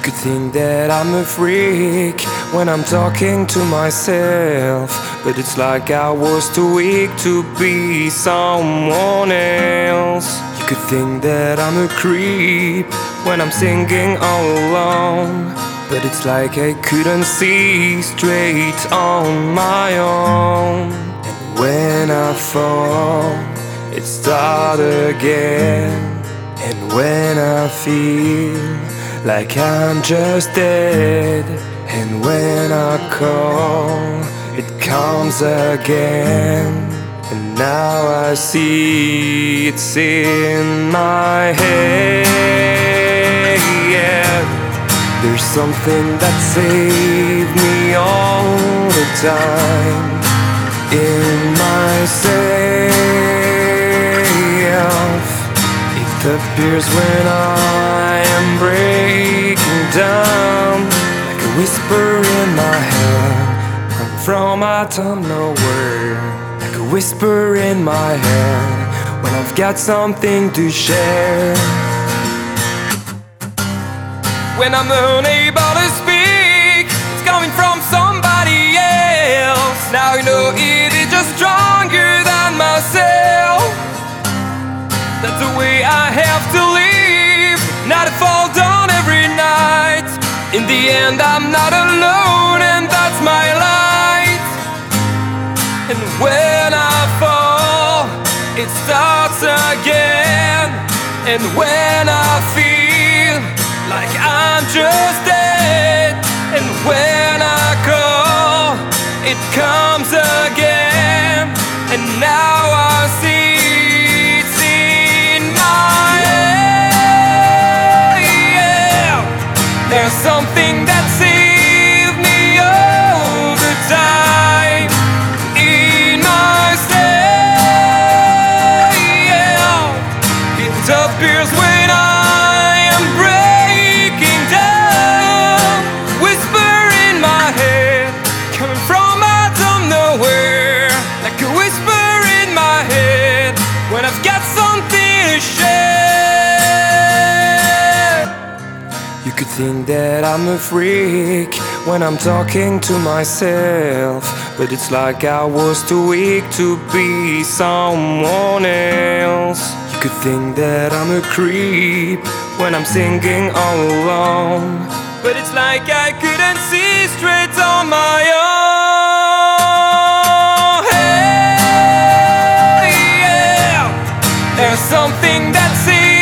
could think that I'm a freak when I'm talking to myself, but it's like I was too weak to be someone else. You could think that I'm a creep when I'm singing all alone, but it's like I couldn't see straight on my own. And when I fall, it starts again. And when I feel like I'm just dead, and when I call, it comes again. And now I see it's in my head, yeah. There's something that saved me all the time in myself. It appears when I am breaking down, like a whisper in my head, come from out of nowhere. Like a whisper in my head, when I've got something to share. When I'm unable to speak, it's coming from somebody else. Now you know it is just stronger than myself. That's the way I have to live, not to fall down every night. In the end I'm not alone, and that's my light. And when I fall, it starts again. And when I feel like I'm just dead, and when I call, it comes again. And now I see it's in my head, yeah. There's something that saved me all the time in myself, yeah. It appears when I am breaking down, whisper in my head, coming from out of nowhere. Like a whisper in my head, when I've got something to share. You could think that I'm a freak when I'm talking to myself, but it's like I was too weak to be someone else. You could think that I'm a creep when I'm singing all alone, but it's like I couldn't see straight on my own. Hey, yeah. There's something that seems